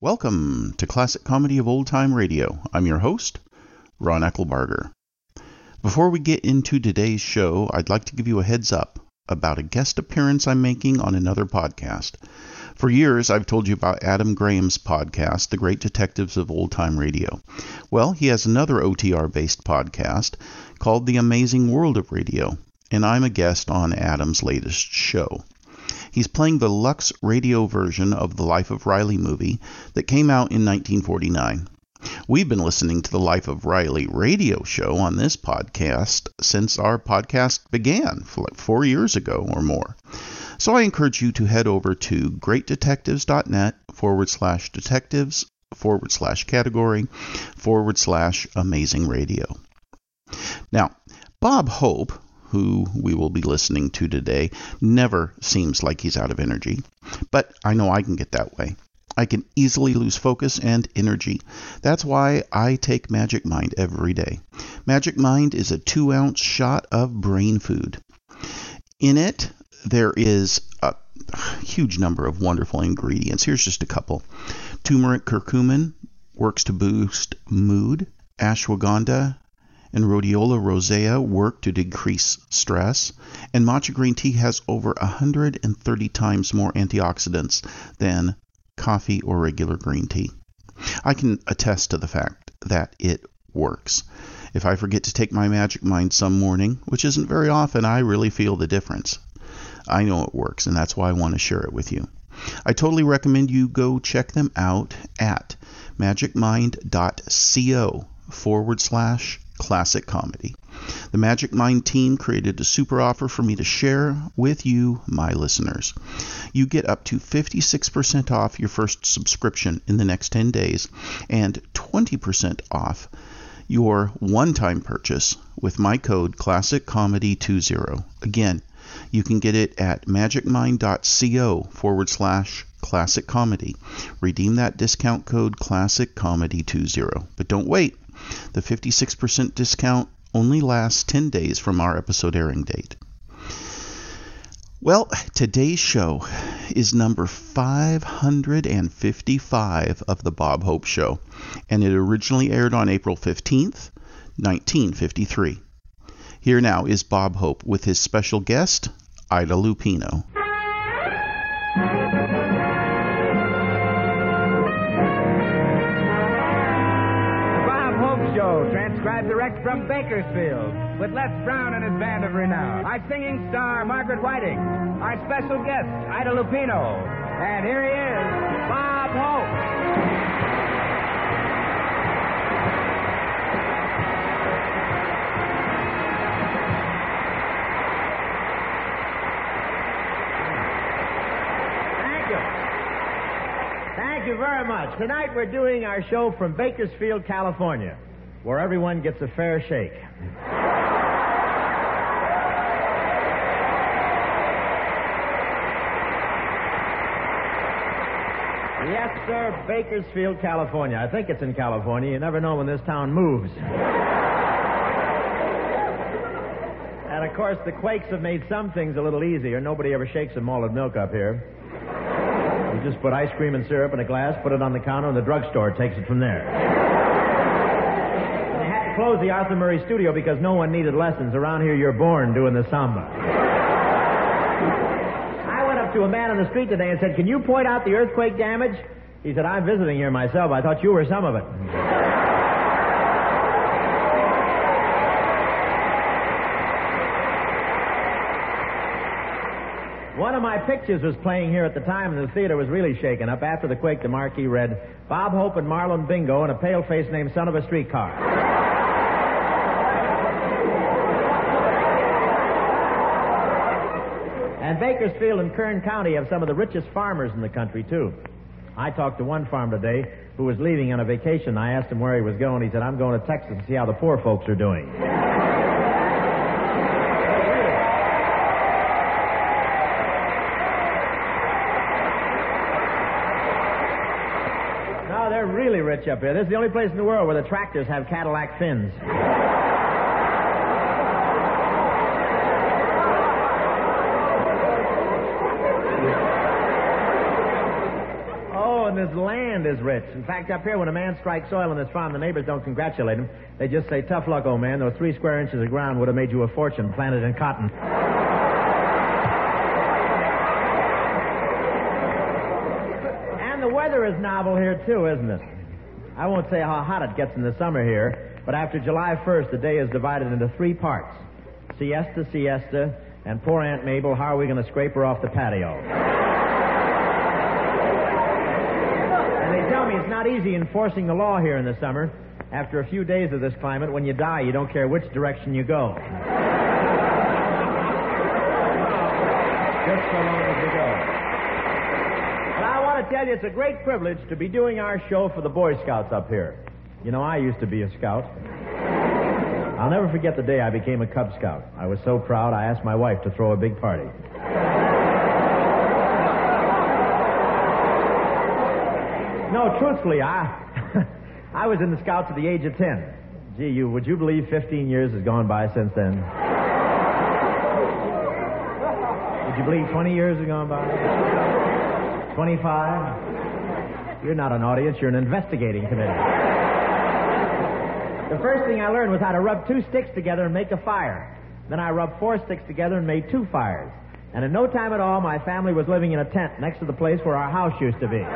Welcome to Classic Comedy of Old Time Radio. I'm your host, Ron Eckelbarger. Before we get into today's show, I'd like to give you a heads up about a guest appearance I'm making on another podcast. For years, I've told you about Adam Graham's podcast, The Great Detectives of Old Time Radio. Well, he has another OTR-based podcast called The Amazing World of Radio, and I'm a guest on Adam's latest show. He's playing the Lux radio version of the Life of Riley movie that came out in 1949. We've been listening to the Life of Riley radio show on this podcast since our podcast began, like 4 years ago or more. So I encourage you to head over to greatdetectives.net/detectives/category/amazing radio. Now, Bob Hope, who we will be listening to today, never seems like he's out of energy, but I know I can get that way. I can easily lose focus and energy. That's why I take Magic Mind every day. Magic Mind is a 2-ounce shot of brain food. In it, there is a huge number of wonderful ingredients. Here's just a couple. Turmeric curcumin works to boost mood. Ashwagandha and Rhodiola rosea work to decrease stress. And matcha green tea has over 130 times more antioxidants than coffee or regular green tea. I can attest to the fact that it works. If I forget to take my Magic Mind some morning, which isn't very often, I really feel the difference. I know it works, and that's why I want to share it with you. I totally recommend you go check them out at magicmind.co/classic comedy. The Magic Mind team created a super offer for me to share with you, my listeners. You get up to 56% off your first subscription in the next 10 days and 20% off your one-time purchase with my code ClassicComedy20. Again, you can get it at magicmind.co/classic comedy. Redeem that discount code ClassicComedy20. But don't wait. The 56% discount only lasts 10 days from our episode airing date. Well, today's show is number 555 of the Bob Hope Show, and it originally aired on April 15th, 1953. Here now is Bob Hope with his special guest, Ida Lupino. Transcribed direct from Bakersfield with Les Brown and his band of renown. Our singing star, Margaret Whiting. Our special guest, Ida Lupino. And here he is, Bob Hope. Thank you very much. Tonight we're doing our show from Bakersfield, California, where everyone gets a fair shake. Yes, sir, Bakersfield, California. I think it's in California. You never know when this town moves. And, of course, the quakes have made some things a little easier. Nobody ever shakes a malted milk up here. You just put ice cream and syrup in a glass, put it on the counter, and the drugstore takes it from there. Closed the Arthur Murray studio because no one needed lessons. Around here, you're born doing the samba. I went up to a man on the street today and said, "Can you point out the earthquake damage?" He said, "I'm visiting here myself. I thought you were some of it." One of my pictures was playing here at the time, and the theater was really shaken up. After the quake, the marquee read, "Bob Hope and Marlon Bingo and a pale-face named Son of a Streetcar." And Bakersfield and Kern County have some of the richest farmers in the country, too. I talked to one farmer today who was leaving on a vacation. I asked him where he was going. He said, "I'm going to Texas to see how the poor folks are doing." No, they're really rich up here. This is the only place in the world where the tractors have Cadillac fins. know, and this land is rich. In fact, up here, when a man strikes oil on his farm, the neighbors don't congratulate him. They just say, tough luck, old man. Those 3 square inches of ground would have made you a fortune planted in cotton. And the weather is novel here, too, isn't it? I won't say how hot it gets in the summer here, but after July 1st, the day is divided into 3 parts. Siesta, siesta, and poor Aunt Mabel, how are we going to scrape her off the patio? And they tell me it's not easy enforcing the law here in the summer. After a few days of this climate, when you die, you don't care which direction you go. Just so long as you go. But I want to tell you, it's a great privilege to be doing our show for the Boy Scouts up here. You know, I used to be a scout. I'll never forget the day I became a Cub Scout. I was so proud, I asked my wife to throw a big party. No, truthfully, I was in the Scouts at the age of 10. Gee, would you believe 15 years has gone by since then? Would you believe 20 years have gone by? 25? You're not an audience, you're an investigating committee. The first thing I learned was how to rub 2 sticks together and make a fire. Then I rubbed 4 sticks together and made 2 fires. And in no time at all, my family was living in a tent next to the place where our house used to be.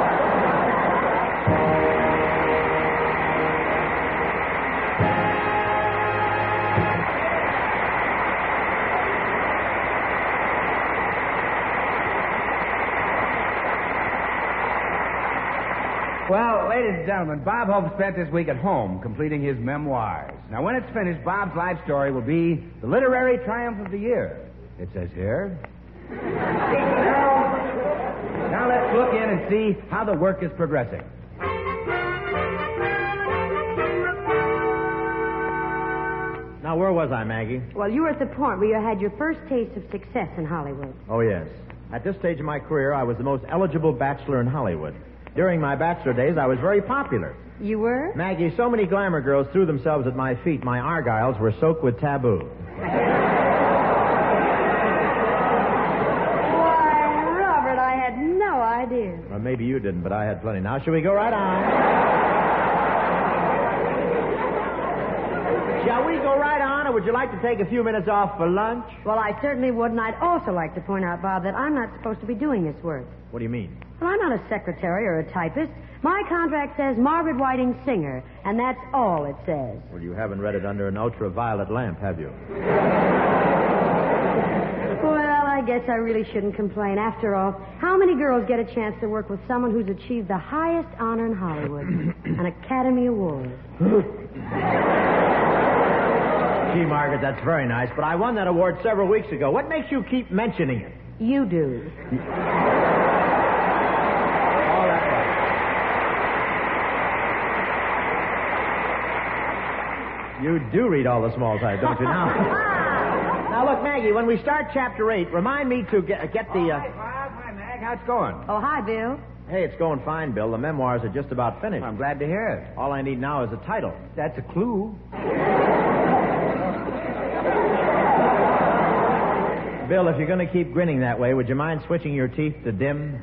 Well, ladies and gentlemen, Bob Hope spent this week at home completing his memoirs. Now, when it's finished, Bob's life story will be the literary triumph of the year. It says here. Now let's look in and see how the work is progressing. Now, where was I, Maggie? Well, you were at the point where you had your first taste of success in Hollywood. Oh, yes. At this stage of my career, I was the most eligible bachelor in Hollywood. During my bachelor days, I was very popular. You were? Maggie, so many glamour girls threw themselves at my feet, my argyles were soaked with taboo. Why, Robert, I had no idea. Well, maybe you didn't, but I had plenty. Now, shall we go right on? Shall we go right on, or would you like to take a few minutes off for lunch? Well, I certainly would, and I'd also like to point out, Bob, that I'm not supposed to be doing this work. What do you mean? Well, I'm not a secretary or a typist. My contract says Margaret Whiting, singer, and that's all it says. Well, you haven't read it under an ultraviolet lamp, have you? Well, I guess I really shouldn't complain. After all, how many girls get a chance to work with someone who's achieved the highest honor in Hollywood, an Academy Award? Gee, Margaret, that's very nice, but I won that award several weeks ago. What makes you keep mentioning it? You do. You do read all the small type, don't you now? Now, look, Maggie, when we start Chapter 8, remind me to get the... Hi, Bob. Hi, Mag. How's it going? Oh, hi, Bill. Hey, it's going fine, Bill. The memoirs are just about finished. I'm glad to hear it. All I need now is a title. That's a clue. Bill, if you're going to keep grinning that way, would you mind switching your teeth to dim?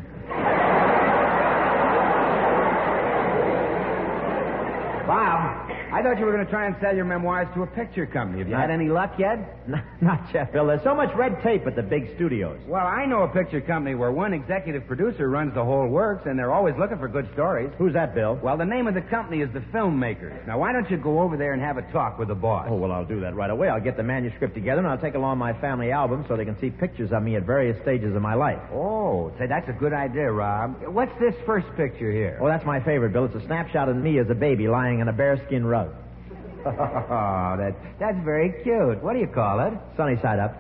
Bob, I thought you were going to try and sell your memoirs to a picture company. Have you had any luck yet? Not yet, Bill. There's so much red tape at the big studios. Well, I know a picture company where one executive producer runs the whole works, and they're always looking for good stories. Who's that, Bill? Well, the name of the company is the Filmmakers. Now, why don't you go over there and have a talk with the boss? Oh, well, I'll do that right away. I'll get the manuscript together, and I'll take along my family album so they can see pictures of me at various stages of my life. Oh, say, that's a good idea, Rob. What's this first picture here? Oh, that's my favorite, Bill. It's a snapshot of me as a baby lying on a bearskin rug. Oh, that's very cute. What do you call it? Sunny side up.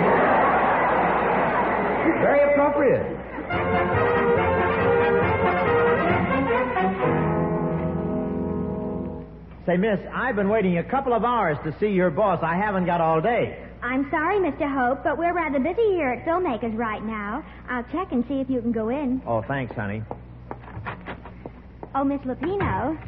Very appropriate. Say, miss, I've been waiting a couple of hours to see your boss. I haven't got all day. I'm sorry, Mr. Hope, but we're rather busy here at Filmmakers right now. I'll check and see if you can go in. Oh, thanks, honey. Oh, Miss Lupino.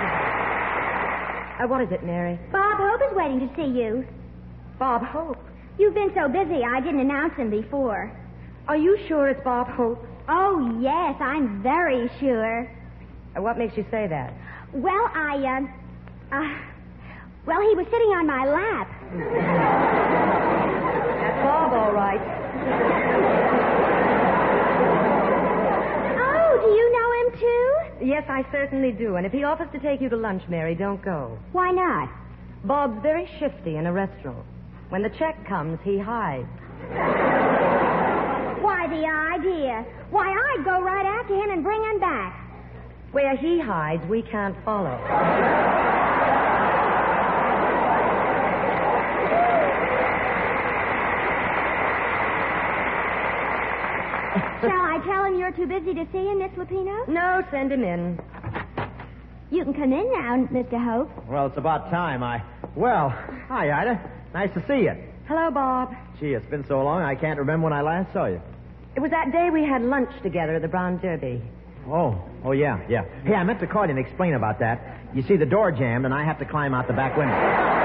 What is it, Mary? Bob Hope is waiting to see you. Bob Hope. You've been so busy, I didn't announce him before. Are you sure it's Bob Hope? Oh, yes, I'm very sure. What makes you say that? Well, well, he was sitting on my lap. That's Bob, all right. Oh, do you know him, too? Yes, I certainly do. And if he offers to take you to lunch, Mary, don't go. Why not? Bob's very shifty in a restaurant. When the check comes, he hides. Why, the idea. Why, I'd go right after him and bring him back. Where he hides, we can't follow. Shall I tell him you're too busy to see him, Miss Lupino? No, send him in. You can come in now, Mr. Hope. Well, it's about time. Well, hi, Ida. Nice to see you. Hello, Bob. Gee, it's been so long, I can't remember when I last saw you. It was that day we had lunch together at the Brown Derby. Oh, yeah. Hey, I meant to call you and explain about that. You see, the door jammed, and I have to climb out the back window.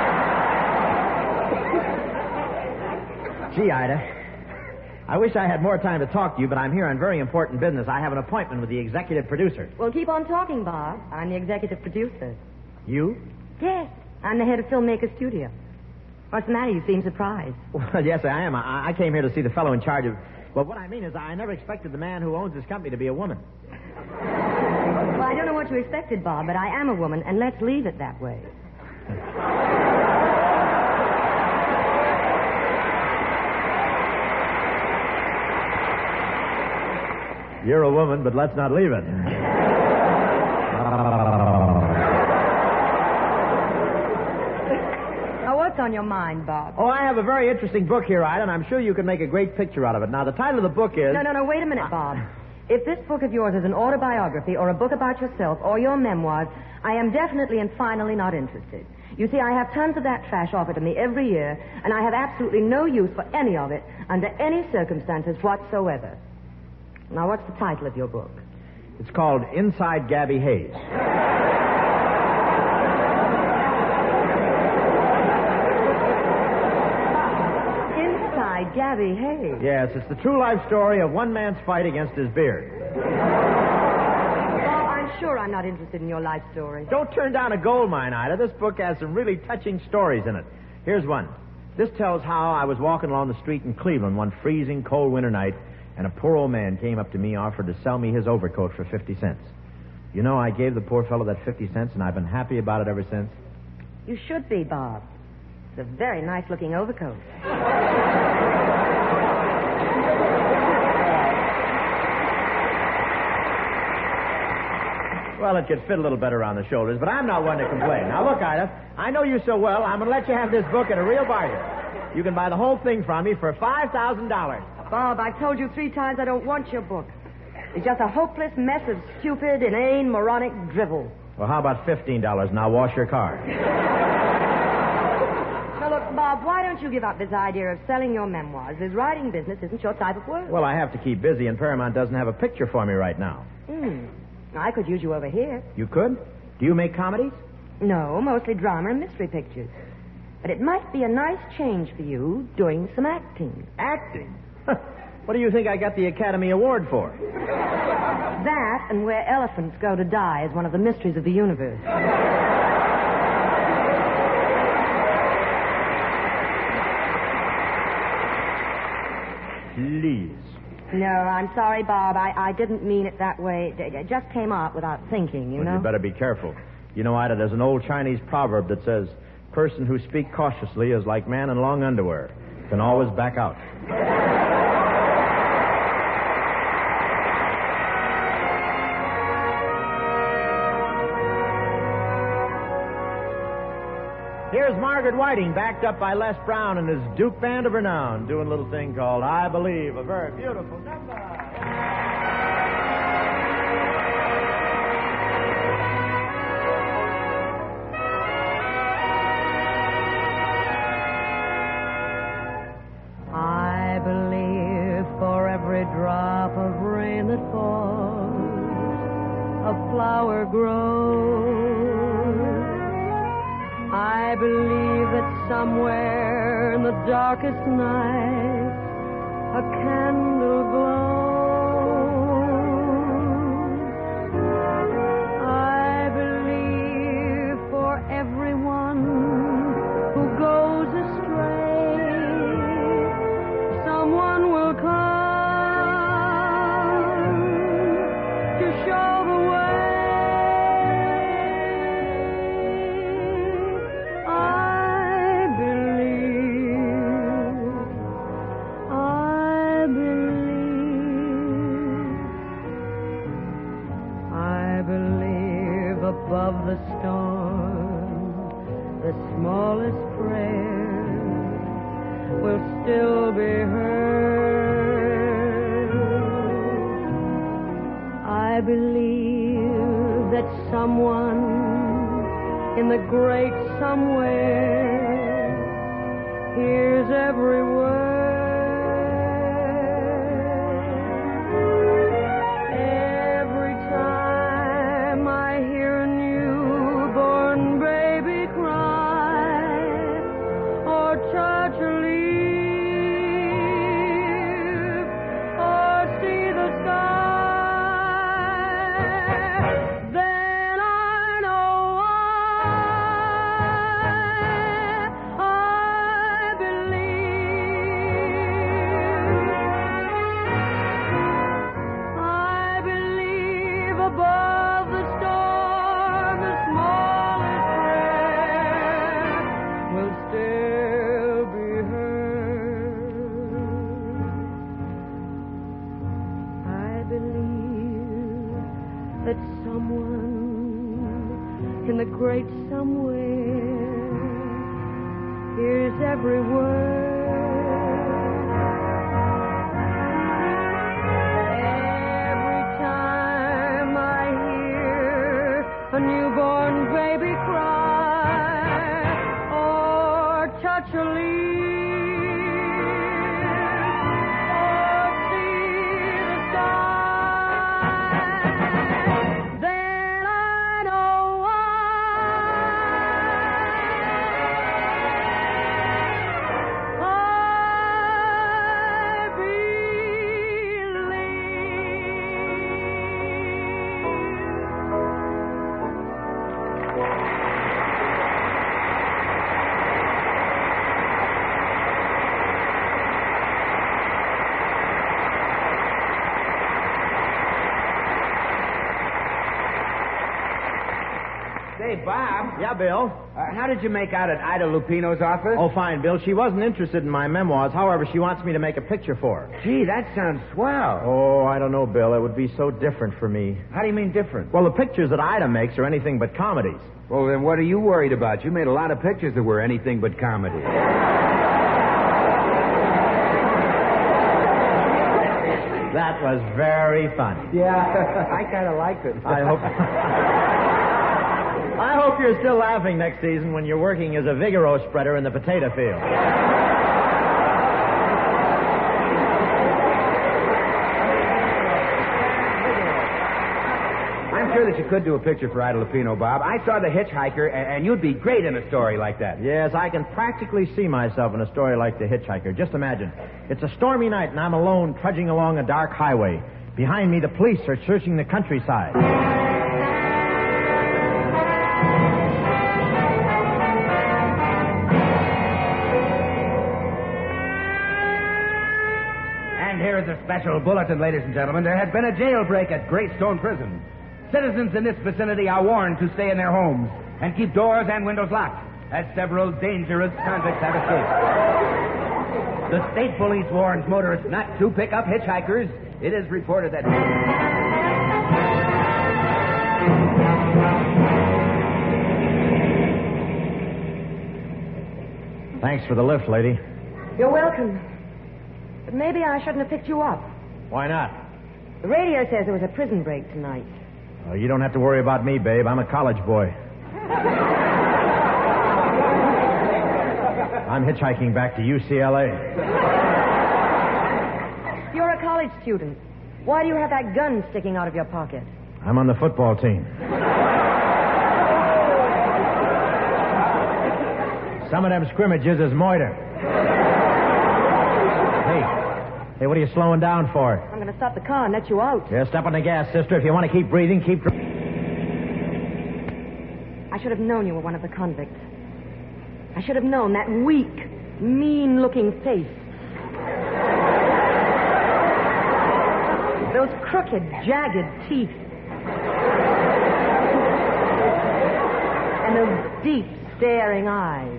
Gee, Ida, I wish I had more time to talk to you, but I'm here on very important business. I have an appointment with the executive producer. Well, keep on talking, Bob. I'm the executive producer. You? Yes, I'm the head of Filmmaker Studio. What's the matter? You seem surprised. Well, yes, I am. I came here to see the fellow in charge of... Well, what I mean is I never expected the man who owns this company to be a woman. Well, I don't know what you expected, Bob, but I am a woman, and let's leave it that way. You're a woman, but let's not leave it. Now, what's on your mind, Bob? Oh, I have a very interesting book here, Ida, and I'm sure you can make a great picture out of it. Now, the title of the book is... No, wait a minute, Bob. If this book of yours is an autobiography or a book about yourself or your memoirs, I am definitely and finally not interested. You see, I have tons of that trash offered to me every year, and I have absolutely no use for any of it under any circumstances whatsoever. Now, what's the title of your book? It's called Inside Gabby Hayes. Inside Gabby Hayes. Yes, it's the true life story of one man's fight against his beard. Bob, I'm sure I'm not interested in your life story. Don't turn down a gold mine, Ida. This book has some really touching stories in it. Here's one. This tells how I was walking along the street in Cleveland one freezing cold winter night, and a poor old man came up to me, offered to sell me his overcoat for 50 cents. You know, I gave the poor fellow that 50 cents, and I've been happy about it ever since. You should be, Bob. It's a very nice-looking overcoat. Well, it could fit a little better around the shoulders, but I'm not one to complain. Now, look, Ida, I know you so well, I'm going to let you have this book at a real bargain. You can buy the whole thing from me for $5,000. Bob, I've told you 3 times I don't want your book. It's just a hopeless mess of stupid, inane, moronic drivel. Well, how about $15 and I'll wash your car? Now, look, Bob, why don't you give up this idea of selling your memoirs? This writing business isn't your type of work. Well, I have to keep busy, and Paramount doesn't have a picture for me right now. I could use you over here. You could? Do you make comedies? No, mostly drama and mystery pictures. But it might be a nice change for you doing some acting. Acting? What do you think I got the Academy Award for? That and Where Elephants Go to Die is one of the mysteries of the universe. Please. No, I'm sorry, Bob. I didn't mean it that way. It just came out without thinking, you know? You better be careful. You know, Ida, there's an old Chinese proverb that says, person who speaks cautiously is like man in long underwear. Can always back out. Here's Margaret Whiting, backed up by Les Brown and his Duke Band of Renown, doing a little thing called I Believe, a very beautiful number. I believe for every drop of rain that falls, a flower grows. I believe that somewhere in the darkest night, a candle glows. I believe for everyone who goes astray, someone will come to show the way. Above the storm, the smallest prayer will still be heard. I believe that someone in the great somewhere hears every word. Great somewhere, here's every word. Every time I hear a newborn baby cry or touch a leaf or see the sky, then I know Say, Bob. Yeah, Bill? How did you make out at Ida Lupino's office? Oh, fine, Bill. She wasn't interested in my memoirs. However, she wants me to make a picture for her. Gee, that sounds swell. Oh, I don't know, Bill. It would be so different for me. How do you mean different? Well, the pictures that Ida makes are anything but comedies. Well, then what are you worried about? You made a lot of pictures that were anything but comedy. That was very funny. Yeah, I kind of liked it. I hope you're still laughing next season when you're working as a Vigoro spreader in the potato field. I'm sure that you could do a picture for Ida Lupino, Bob. I saw The Hitchhiker, and you'd be great in a story like that. Yes, I can practically see myself in a story like The Hitchhiker. Just imagine. It's a stormy night, and I'm alone trudging along a dark highway. Behind me, the police are searching the countryside. Here is a special bulletin, ladies and gentlemen. There has been a jailbreak at Greystone Prison. Citizens in this vicinity are warned to stay in their homes and keep doors and windows locked, as several dangerous convicts have escaped. The state police warns motorists not to pick up hitchhikers. It is reported that... Thanks for the lift, lady. You're welcome. But maybe I shouldn't have picked you up. Why not? The radio says there was a prison break tonight. Oh, you don't have to worry about me, babe. I'm a college boy. I'm hitchhiking back to UCLA. You're a college student. Why do you have that gun sticking out of your pocket? I'm on the football team. Some of them scrimmages is moiter. Hey, what are you slowing down for? I'm going to stop the car and let you out. Yeah, step on the gas, sister. If you want to keep breathing, keep... I should have known you were one of the convicts. I should have known that weak, mean-looking face. Those crooked, jagged teeth. And those deep, staring eyes.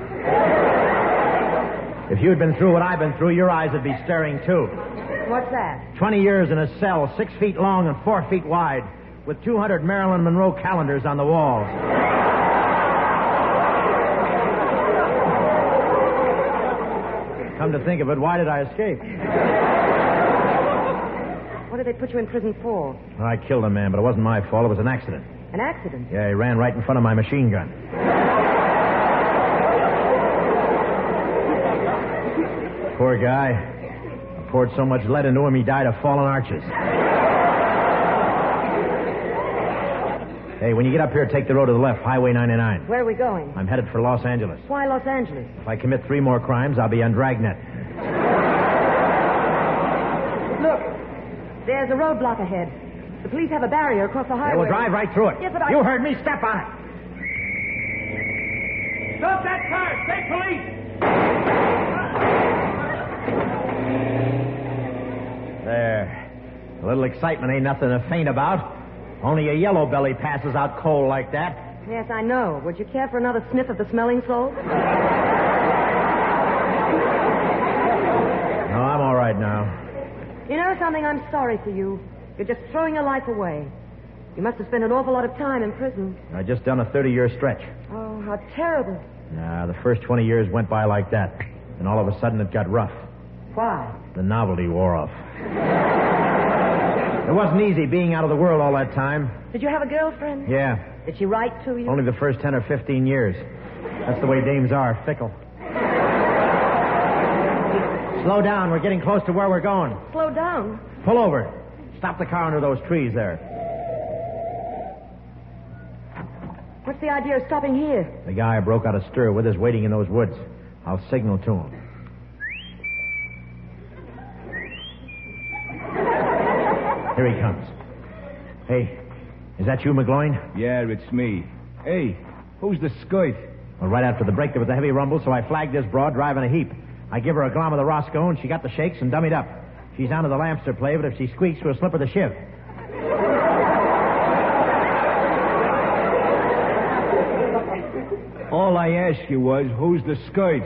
If you'd been through what I've been through, your eyes would be staring, too. What's that? 20 years in a cell, 6 feet long and 4 feet wide, with 200 Marilyn Monroe calendars on the walls. Come to think of it, why did I escape? What did they put you in prison for? Well, I killed a man, but it wasn't my fault. It was an accident. An accident? Yeah, he ran right in front of my machine gun. Poor guy. I poured so much lead into him, he died of fallen arches. Hey, when you get up here, take the road to the left, Highway 99. Where are we going? I'm headed for Los Angeles. Why Los Angeles? If I commit 3 more crimes, I'll be on Dragnet. Look, there's a roadblock ahead. The police have a barrier across the highway. Yeah, we'll drive right through it. Yes, but You heard me. Step on it. Stop that car! State police! There. A little excitement ain't nothing to faint about. Only a yellow belly passes out cold like that. Yes, I know. Would you care for another sniff of the smelling salts? No, I'm all right now. You know something? I'm sorry for you. You're just throwing your life away. You must have spent an awful lot of time in prison. I just done a 30-year stretch. Oh, how terrible. Nah, the first 20 years went by like that. And all of a sudden it got rough. Why? The novelty wore off. It wasn't easy being out of the world all that time. Did you have a girlfriend? Yeah. Did she write to you? Only the first 10 or 15 years. That's the way dames are, fickle. Slow down. We're getting close to where we're going. Slow down. Pull over. Stop the car under those trees there. What's the idea of stopping here? The guy I broke out a stir with is waiting in those woods. I'll signal to him. Here he comes. Hey, is that you, McGloin? Yeah, it's me. Hey, who's the skite? Well, right after the break, there was a heavy rumble, so I flagged this broad driving a heap. I give her a glom of the Roscoe, and she got the shakes and dummied up. She's down to the Lamster play, but if she squeaks, we'll slip her the shiv. All I asked you was, who's the skite?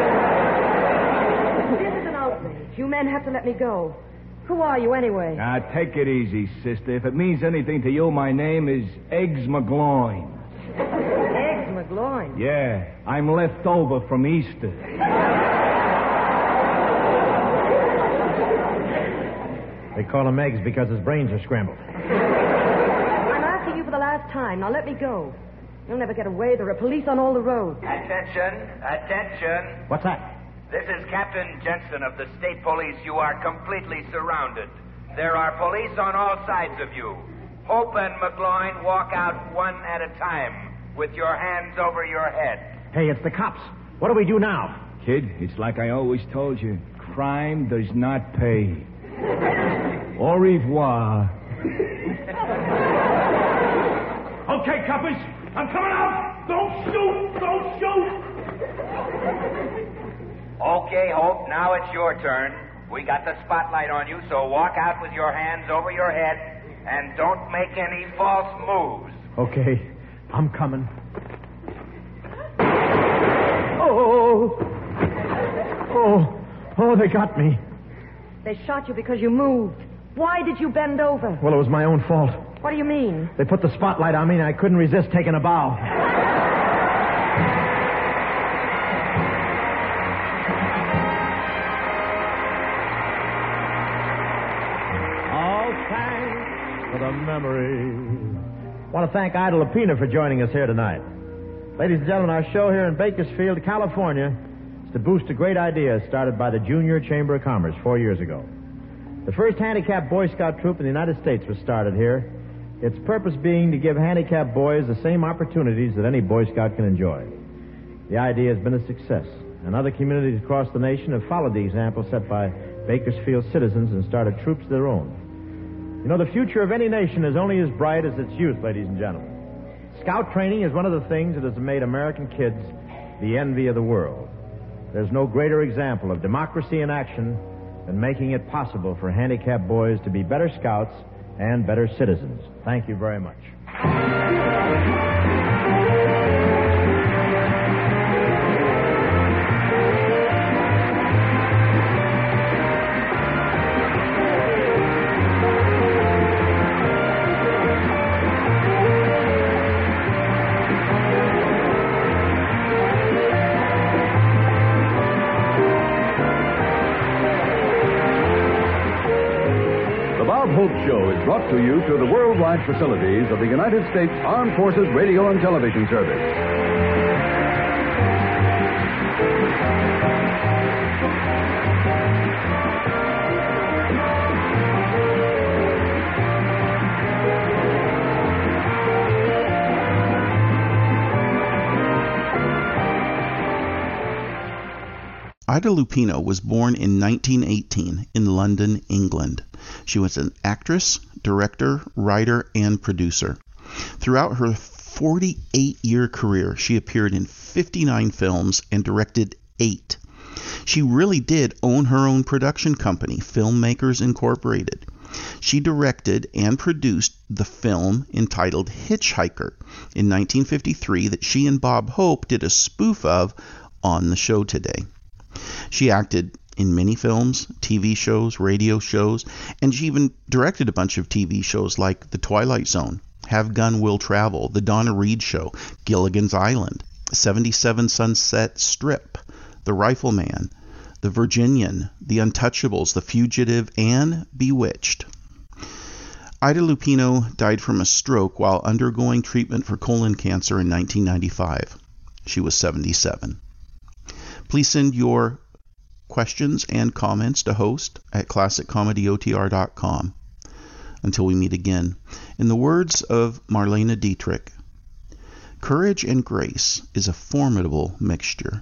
This is an outrage. You men have to let me go. Who are you, anyway? Take it easy, sister. If it means anything to you, my name is Eggs McGloin. Eggs McGloin? Yeah, I'm left over from Easter. They call him Eggs because his brains are scrambled. I'm asking you for the last time. Now let me go. You'll never get away. There are police on all the roads. Attention, attention. What's that? This is Captain Jensen of the State Police. You are completely surrounded. There are police on all sides of you. Hope and McGloin walk out one at a time with your hands over your head. Hey, it's the cops. What do we do now? Kid, it's like I always told you. Crime does not pay. Au revoir. Okay, coppers, I'm coming out. Don't shoot! Don't shoot! Okay, Hope, now it's your turn. We got the spotlight on you, so walk out with your hands over your head and don't make any false moves. Okay, I'm coming. Oh, they got me. They shot you because you moved. Why did you bend over? Well, it was my own fault. What do you mean? They put the spotlight on me and I couldn't resist taking a bow. All thanks for the memory. I want to thank Ida Lupino for joining us here tonight. Ladies and gentlemen, our show here in Bakersfield, California, is to boost a great idea started by the Junior Chamber of Commerce 4 years ago. The first handicapped Boy Scout troop in the United States was started here, its purpose being to give handicapped boys the same opportunities that any Boy Scout can enjoy. The idea has been a success. and other communities across the nation have followed the example set by Bakersfield citizens and started troops of their own. You know, the future of any nation is only as bright as its youth, ladies and gentlemen. Scout training is one of the things that has made American kids the envy of the world. There's no greater example of democracy in action than making it possible for handicapped boys to be better scouts and better citizens. Thank you very much. Hope Show is brought to you through the worldwide facilities of the United States Armed Forces Radio and Television Service. Ida Lupino was born in 1918 in London, England. She was an actress, director, writer, and producer. Throughout her 48-year career, she appeared in 59 films and directed 8. She really did own her own production company, Filmmakers Incorporated. She directed and produced the film entitled Hitchhiker in 1953 that she and Bob Hope did a spoof of on the show today. She acted in many films, TV shows, radio shows, and she even directed a bunch of TV shows like The Twilight Zone, Have Gun Will Travel, The Donna Reed Show, Gilligan's Island, 77 Sunset Strip, The Rifleman, The Virginian, The Untouchables, The Fugitive, and Bewitched. Ida Lupino died from a stroke while undergoing treatment for colon cancer in 1995. She was 77. Please send your questions and comments to host at classiccomedyotr.com. Until we meet again, in the words of Marlene Dietrich, courage and grace is a formidable mixture.